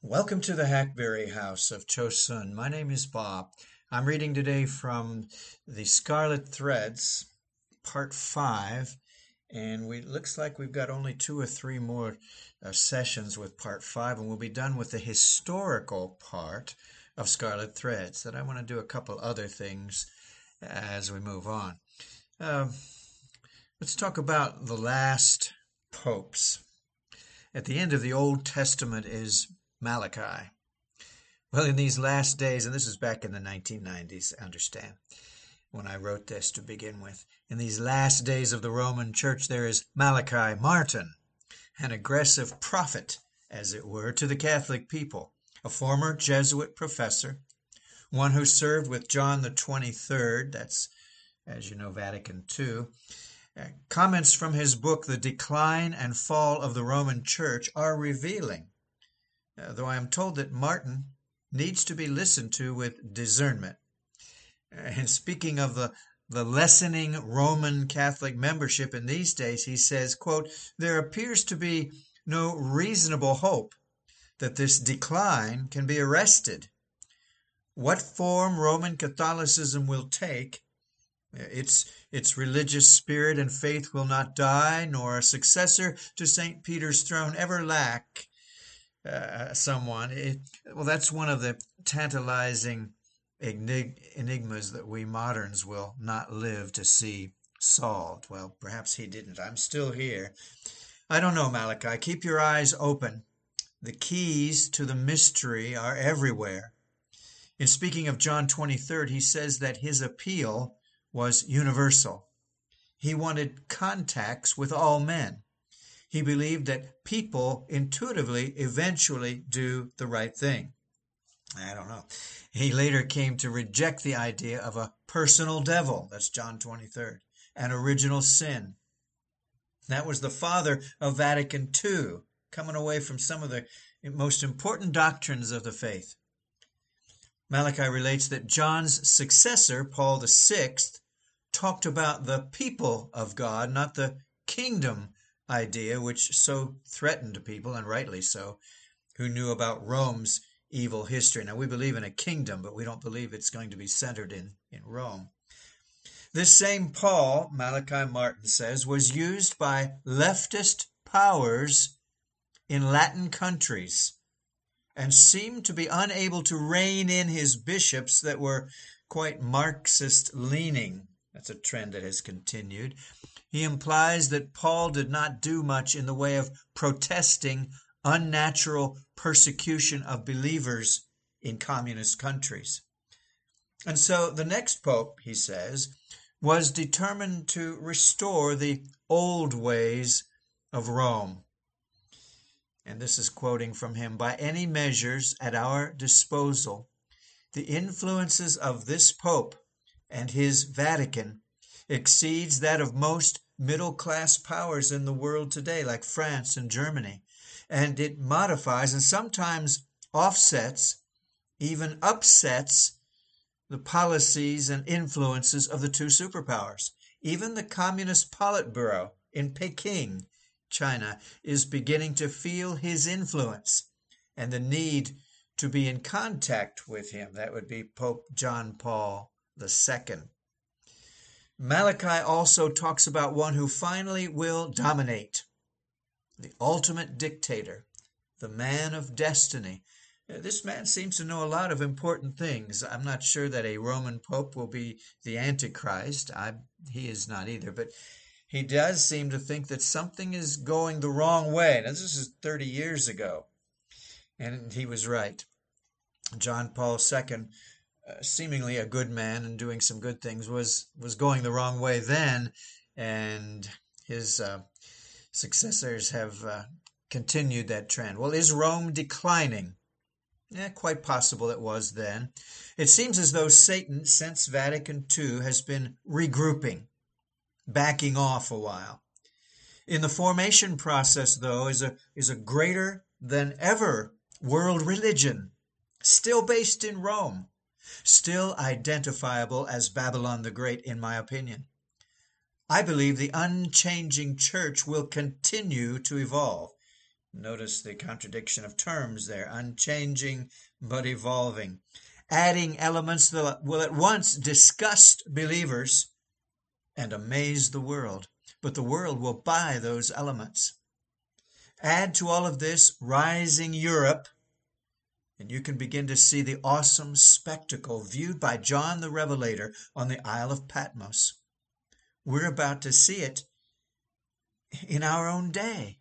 Welcome to the Hackberry House of Chosun. My name is Bob. I'm reading today from the Scarlet Threads, Part 5, and looks like we've got only 2 or 3 more sessions with Part 5, and we'll be done with the historical part of Scarlet Threads. That I want to do a couple other things as we move on. Uh, let's talk about the last popes. At the end of the Old Testament is Malachi. Well, in these last days, and this is back in the 1990s, understand, when I wrote this to begin with. In these last days of the Roman Church, there is Malachi Martin, an aggressive prophet, as it were, to the Catholic people, a former Jesuit professor, one who served with John the 23rd, that's, as you know, Vatican II. Comments from his book, The Decline and Fall of the Roman Church, are revealing. Though I am told that Martin needs to be listened to with discernment. And speaking of the lessening Roman Catholic membership in these days, he says, quote, "There appears to be no reasonable hope that this decline can be arrested. What form Roman Catholicism will take, its religious spirit and faith will not die, nor a successor to St. Peter's throne ever lack someone." Well, that's one of the tantalizing enigmas that we moderns will not live to see solved. Well, perhaps he didn't. I'm still here. I don't know, Malachi. Keep your eyes open. The keys to the mystery are everywhere. In speaking of John 23rd, he says that his appeal was universal. He wanted contacts with all men. He believed that people intuitively eventually do the right thing. I don't know. He later came to reject the idea of a personal devil. That's John 23rd. An original sin. That was the father of Vatican II, coming away from some of the most important doctrines of the faith. Malachi relates that John's successor, Paul VI, talked about the people of God, not the kingdom idea, which so threatened people, and rightly so, who knew about Rome's evil history. Now, we believe in a kingdom, but we don't believe it's going to be centered in Rome. This same Paul, Malachi Martin says, was used by leftist powers in Latin countries and seemed to be unable to rein in his bishops that were quite Marxist-leaning. That's a trend that has continued. He implies that Paul did not do much in the way of protesting unnatural persecution of believers in communist countries. And so the next pope, he says, was determined to restore the old ways of Rome. And this is quoting from him, "By any measures at our disposal, the influences of this pope and his Vatican exceeds that of most middle-class powers in the world today, like France and Germany, and it modifies and sometimes offsets, even upsets, the policies and influences of the two superpowers. Even the Communist Politburo in Peking, China, is beginning to feel his influence and the need to be in contact with him." That would be Pope John Paul II. Malachi also talks about one who finally will dominate, the ultimate dictator, the man of destiny. This man seems to know a lot of important things. I'm not sure that a Roman pope will be the Antichrist. He is not either, but he does seem to think that something is going the wrong way. Now, this is 30 years ago, and he was right. John Paul II, seemingly a good man and doing some good things, was going the wrong way then, and his successors have continued that trend. Well, is Rome declining? Quite possible it was then. It seems as though Satan, since Vatican II, has been regrouping, backing off a while. In the formation process, though, is a greater than ever world religion, still based in Rome, still identifiable as Babylon the Great, in my opinion. I believe the unchanging church will continue to evolve. Notice the contradiction of terms there, unchanging but evolving, adding elements that will at once disgust believers and amaze the world, but the world will buy those elements. Add to all of this rising Europe, and you can begin to see the awesome spectacle viewed by John the Revelator on the Isle of Patmos. We're about to see it in our own day.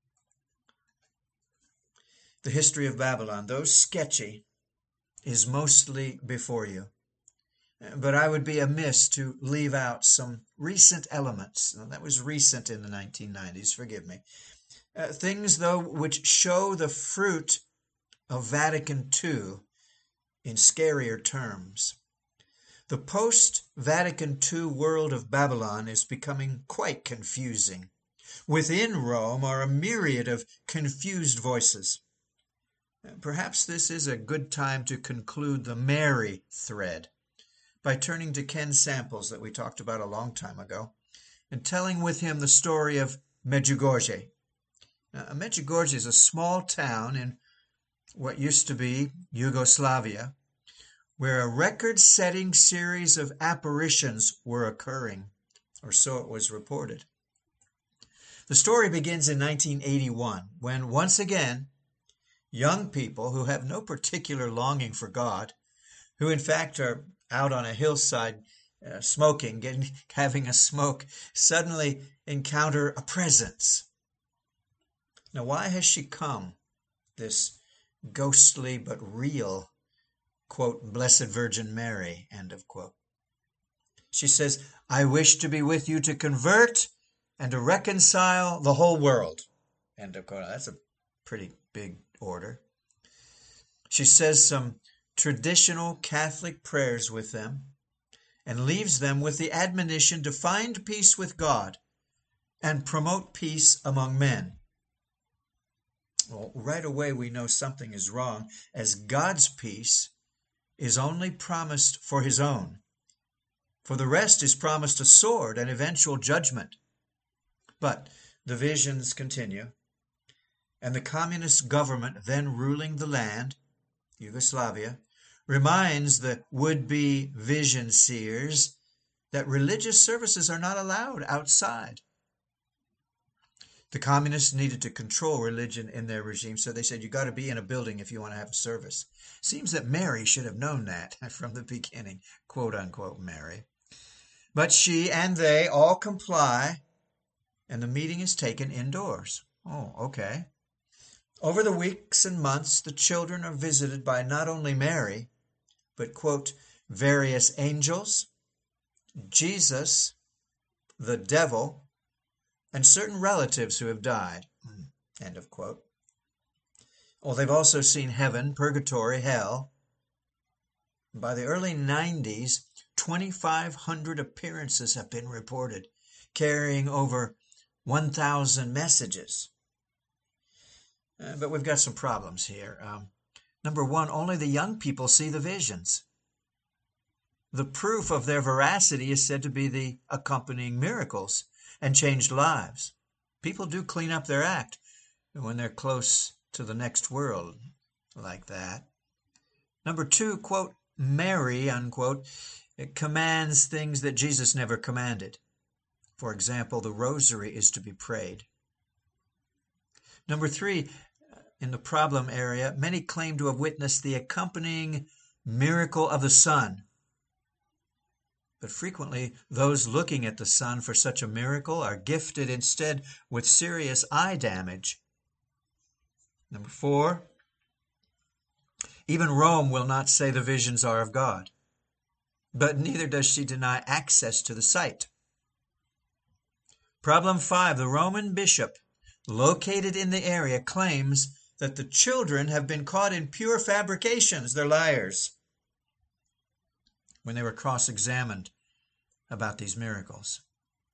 The history of Babylon, though sketchy, is mostly before you. But I would be amiss to leave out some recent elements. Now, that was recent in the 1990s, forgive me. Things, though, which show the fruit of Vatican II in scarier terms. The post-Vatican II world of Babylon is becoming quite confusing. Within Rome are a myriad of confused voices. Perhaps this is a good time to conclude the Mary thread by turning to Ken Samples that we talked about a long time ago and telling with him the story of Medjugorje. Now, Medjugorje is a small town in what used to be Yugoslavia where a record-setting series of apparitions were occurring, or so it was reported. The story begins in 1981 when, once again, young people who have no particular longing for God, who in fact are out on a hillside smoking, having a smoke, suddenly encounter a presence. Now, why has she come, this ghostly but real, quote, Blessed Virgin Mary, end of quote? She says, I wish to be with you to convert and to reconcile the whole world, end of quote. That's a pretty big order. She says some traditional Catholic prayers with them and leaves them with the admonition to find peace with God and promote peace among men. Well, right away we know something is wrong, as God's peace is only promised for his own. For the rest is promised a sword and eventual judgment. But the visions continue. And the communist government then ruling the land, Yugoslavia, reminds the would-be vision seers that religious services are not allowed outside. The communists needed to control religion in their regime, so they said you got to be in a building if you want to have a service. Seems that Mary should have known that from the beginning, quote-unquote Mary. But she and they all comply, and the meeting is taken indoors. Oh, okay. Over the weeks and months, the children are visited by not only Mary, but, quote, various angels, Jesus, the devil, and certain relatives who have died, end of quote. Well, they've also seen heaven, purgatory, hell. By the early 90s, 2,500 appearances have been reported, carrying over 1,000 messages. But we've got some problems here. Number one, only the young people see the visions. The proof of their veracity is said to be the accompanying miracles and changed lives. People do clean up their act when they're close to the next world like that. Number two, quote, Mary, unquote, it commands things that Jesus never commanded. For example, the rosary is to be prayed. Number three, in the problem area, many claim to have witnessed the accompanying miracle of the sun. But frequently, those looking at the sun for such a miracle are gifted instead with serious eye damage. Number four, even Rome will not say the visions are of God, but neither does she deny access to the site. Problem five, the Roman bishop located in the area claims that the children have been caught in pure fabrications. They're liars. When they were cross-examined about these miracles.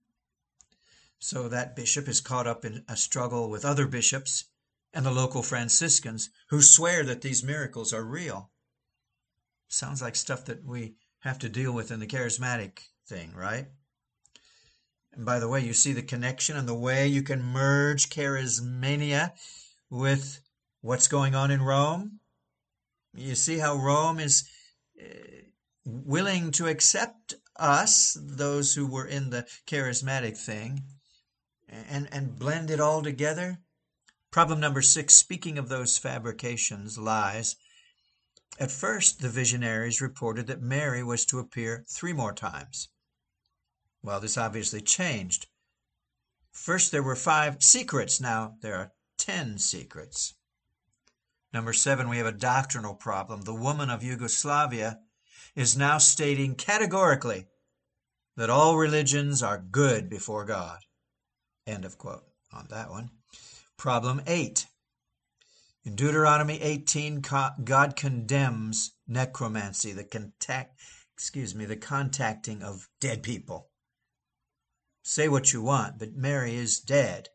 So that bishop is caught up in a struggle with other bishops and the local Franciscans who swear that these miracles are real. Sounds like stuff that we have to deal with in the charismatic thing, right? And by the way, you see the connection and the way you can merge charismania with what's going on in Rome? You see how Rome is willing to accept us, those who were in the charismatic thing, and blend it all together? Problem number 6, speaking of those fabrications, lies. At first, the visionaries reported that Mary was to appear 3 more times. Well, this obviously changed. First, there were 5 secrets. Now, there are 10 secrets. Number 7, we have a doctrinal problem. The woman of Yugoslavia is now stating categorically that all religions are good before God. End of quote on that one. Problem 8. In Deuteronomy 18, God condemns necromancy, the contacting of dead people. Say what you want, but Mary is dead.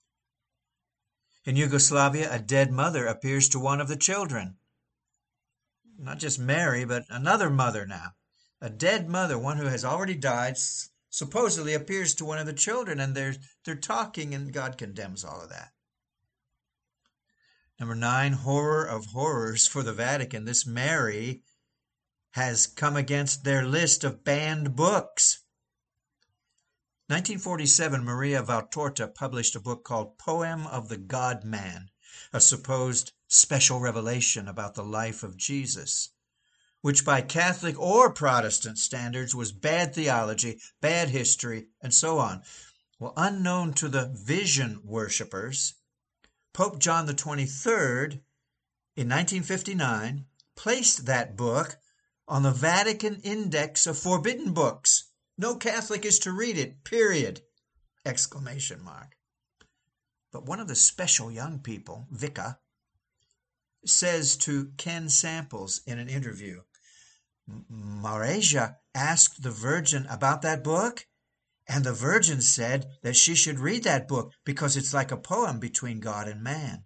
In Yugoslavia, a dead mother appears to one of the children. Not just Mary, but another mother now. A dead mother, one who has already died, supposedly appears to one of the children, and they're talking, and God condemns all of that. Number 9, horror of horrors for the Vatican. This Mary has come against their list of banned books. 1947, Maria Valtorta published a book called Poem of the God-Man, a supposed special revelation about the life of Jesus, which by Catholic or Protestant standards was bad theology, bad history, and so on. Well, unknown to the vision worshippers, Pope John the 23rd, in 1959, placed that book on the Vatican Index of Forbidden Books. No Catholic is to read it, period! Exclamation mark. But one of the special young people, Vica, says to Ken Samples in an interview, Mareja asked the Virgin about that book, and the Virgin said that she should read that book because it's like a poem between God and man.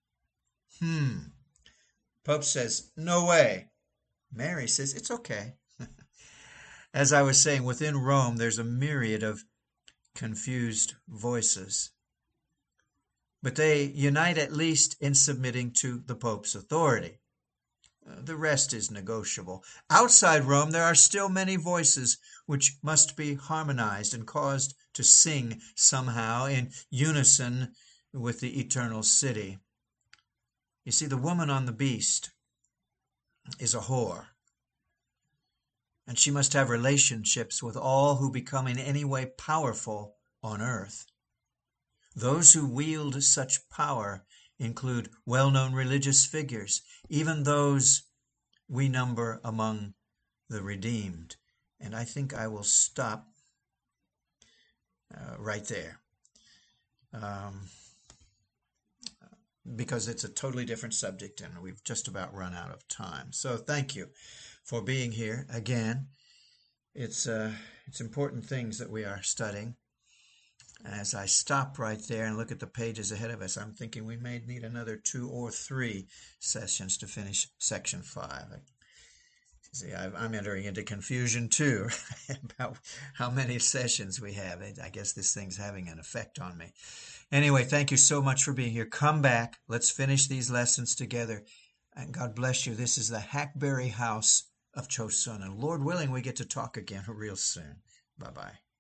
Pope says, no way. Mary says, it's okay. As I was saying, within Rome, there's a myriad of confused voices. But they unite at least in submitting to the Pope's authority. The rest is negotiable. Outside Rome, there are still many voices which must be harmonized and caused to sing somehow in unison with the eternal city. You see, the woman on the beast is a whore, and she must have relationships with all who become in any way powerful on earth. Those who wield such power include well-known religious figures, even those we number among the redeemed. And I think I will stop right there because it's a totally different subject and we've just about run out of time. So thank you for being here again. It's important things that we are studying. As I stop right there and look at the pages ahead of us, I'm thinking we may need another 2 or 3 sessions to finish section 5. See, I'm entering into confusion too about how many sessions we have. I guess this thing's having an effect on me. Anyway, thank you so much for being here. Come back. Let's finish these lessons together. And God bless you. This is the Hackberry House of Chosun. And Lord willing, we get to talk again real soon. Bye-bye.